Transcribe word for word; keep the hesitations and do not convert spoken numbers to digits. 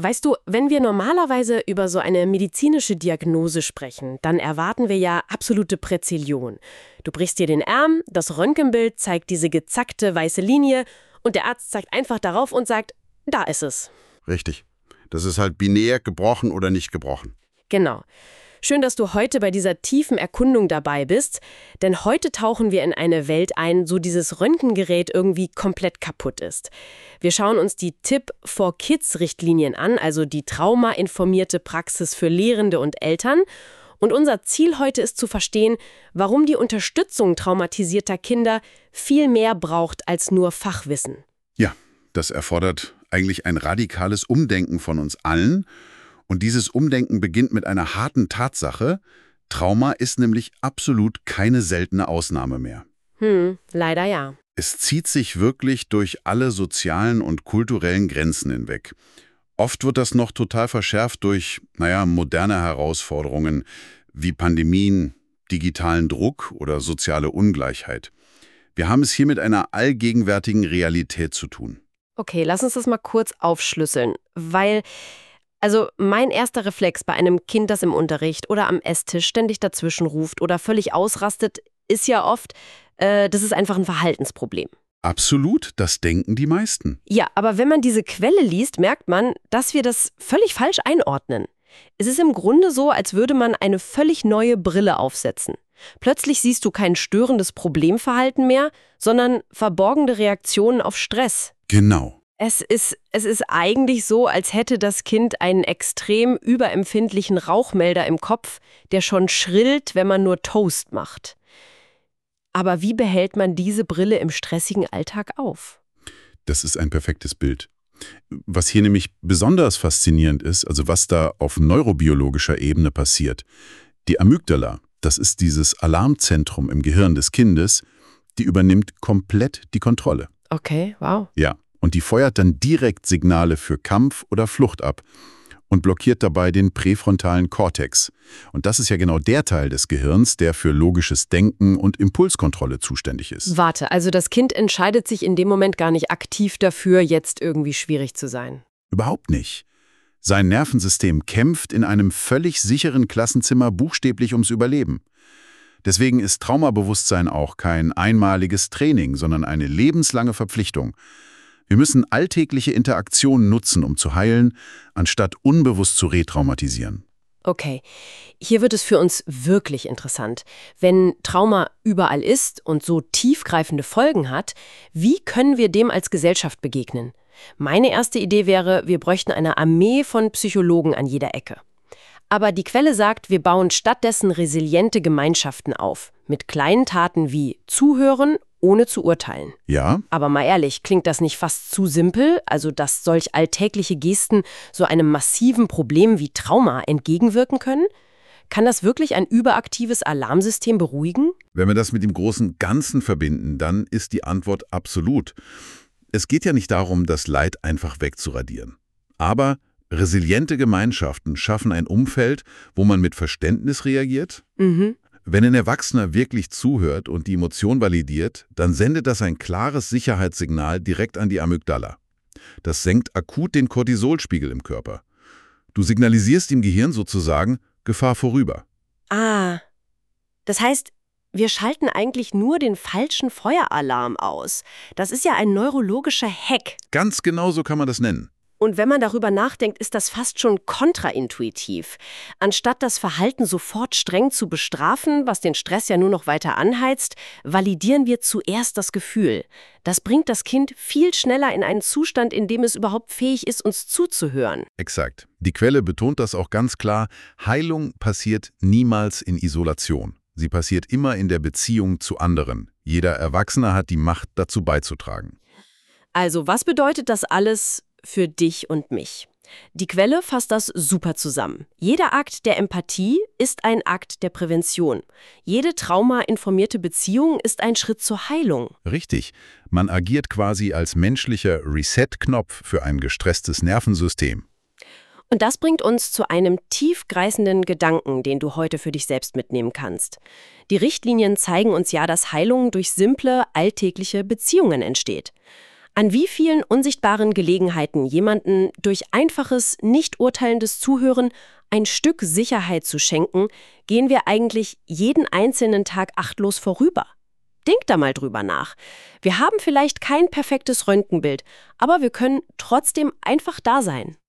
Weißt du, wenn wir normalerweise über so eine medizinische Diagnose sprechen, dann erwarten wir ja absolute Präzision. Du brichst dir den Arm, das Röntgenbild zeigt diese gezackte weiße Linie und der Arzt zeigt einfach darauf und sagt, da ist es. Richtig. Das ist halt binär gebrochen oder nicht gebrochen. Genau. Schön, dass du heute bei dieser tiefen Erkundung dabei bist, denn heute tauchen wir in eine Welt ein, so dieses Röntgengerät irgendwie komplett kaputt ist. Wir schauen uns die Tip for Kids-Richtlinien an, also die traumainformierte Praxis für Lehrende und Eltern. Und unser Ziel heute ist zu verstehen, warum die Unterstützung traumatisierter Kinder viel mehr braucht als nur Fachwissen. Ja, das erfordert eigentlich ein radikales Umdenken von uns allen. Und dieses Umdenken beginnt mit einer harten Tatsache. Trauma ist nämlich absolut keine seltene Ausnahme mehr. Hm, leider ja. Es zieht sich wirklich durch alle sozialen und kulturellen Grenzen hinweg. Oft wird das noch total verschärft durch, naja, moderne Herausforderungen wie Pandemien, digitalen Druck oder soziale Ungleichheit. Wir haben es hier mit einer allgegenwärtigen Realität zu tun. Okay, lass uns das mal kurz aufschlüsseln, weil... Also mein erster Reflex bei einem Kind, das im Unterricht oder am Esstisch ständig dazwischen ruft oder völlig ausrastet, ist ja oft, äh, das ist einfach ein Verhaltensproblem. Absolut, das denken die meisten. Ja, aber wenn man diese Quelle liest, merkt man, dass wir das völlig falsch einordnen. Es ist im Grunde so, als würde man eine völlig neue Brille aufsetzen. Plötzlich siehst du kein störendes Problemverhalten mehr, sondern verborgene Reaktionen auf Stress. Genau. Es ist, es ist eigentlich so, als hätte das Kind einen extrem überempfindlichen Rauchmelder im Kopf, der schon schrillt, wenn man nur Toast macht. Aber wie behält man diese Brille im stressigen Alltag auf? Das ist ein perfektes Bild. Was hier nämlich besonders faszinierend ist, also was da auf neurobiologischer Ebene passiert. Die Amygdala, das ist dieses Alarmzentrum im Gehirn des Kindes, die übernimmt komplett die Kontrolle. Okay, wow. Ja. Und die feuert dann direkt Signale für Kampf oder Flucht ab und blockiert dabei den präfrontalen Kortex. Und das ist ja genau der Teil des Gehirns, der für logisches Denken und Impulskontrolle zuständig ist. Warte, also das Kind entscheidet sich in dem Moment gar nicht aktiv dafür, jetzt irgendwie schwierig zu sein? Überhaupt nicht. Sein Nervensystem kämpft in einem völlig sicheren Klassenzimmer buchstäblich ums Überleben. Deswegen ist Traumabewusstsein auch kein einmaliges Training, sondern eine lebenslange Verpflichtung. Wir müssen alltägliche Interaktionen nutzen, um zu heilen, anstatt unbewusst zu retraumatisieren. Okay, hier wird es für uns wirklich interessant. Wenn Trauma überall ist und so tiefgreifende Folgen hat, wie können wir dem als Gesellschaft begegnen? Meine erste Idee wäre, wir bräuchten eine Armee von Psychologen an jeder Ecke. Aber die Quelle sagt, wir bauen stattdessen resiliente Gemeinschaften auf, mit kleinen Taten wie Zuhören, ohne zu urteilen. Ja? Aber mal ehrlich, klingt das nicht fast zu simpel, also dass solch alltägliche Gesten so einem massiven Problem wie Trauma entgegenwirken können? Kann das wirklich ein überaktives Alarmsystem beruhigen? Wenn wir das mit dem großen Ganzen verbinden, dann ist die Antwort absolut. Es geht ja nicht darum, das Leid einfach wegzuradieren. Aber resiliente Gemeinschaften schaffen ein Umfeld, wo man mit Verständnis reagiert. Mhm. Wenn ein Erwachsener wirklich zuhört und die Emotion validiert, dann sendet das ein klares Sicherheitssignal direkt an die Amygdala. Das senkt akut den Cortisolspiegel im Körper. Du signalisierst dem Gehirn sozusagen Gefahr vorüber. Ah, das heißt, wir schalten eigentlich nur den falschen Feueralarm aus. Das ist ja ein neurologischer Hack. Ganz genau so kann man das nennen. Und wenn man darüber nachdenkt, ist das fast schon kontraintuitiv. Anstatt das Verhalten sofort streng zu bestrafen, was den Stress ja nur noch weiter anheizt, validieren wir zuerst das Gefühl. Das bringt das Kind viel schneller in einen Zustand, in dem es überhaupt fähig ist, uns zuzuhören. Exakt. Die Quelle betont das auch ganz klar. Heilung passiert niemals in Isolation. Sie passiert immer in der Beziehung zu anderen. Jeder Erwachsene hat die Macht, dazu beizutragen. Also, was bedeutet das alles für dich und mich? Die Quelle fasst das super zusammen. Jeder Akt der Empathie ist ein Akt der Prävention. Jede traumainformierte Beziehung ist ein Schritt zur Heilung. Richtig. Man agiert quasi als menschlicher Reset-Knopf für ein gestresstes Nervensystem. Und das bringt uns zu einem tiefgreifenden Gedanken, den du heute für dich selbst mitnehmen kannst. Die Richtlinien zeigen uns ja, dass Heilung durch simple, alltägliche Beziehungen entsteht. An wie vielen unsichtbaren Gelegenheiten jemanden durch einfaches, nicht urteilendes Zuhören ein Stück Sicherheit zu schenken, gehen wir eigentlich jeden einzelnen Tag achtlos vorüber? Denk da mal drüber nach. Wir haben vielleicht kein perfektes Röntgenbild, aber wir können trotzdem einfach da sein.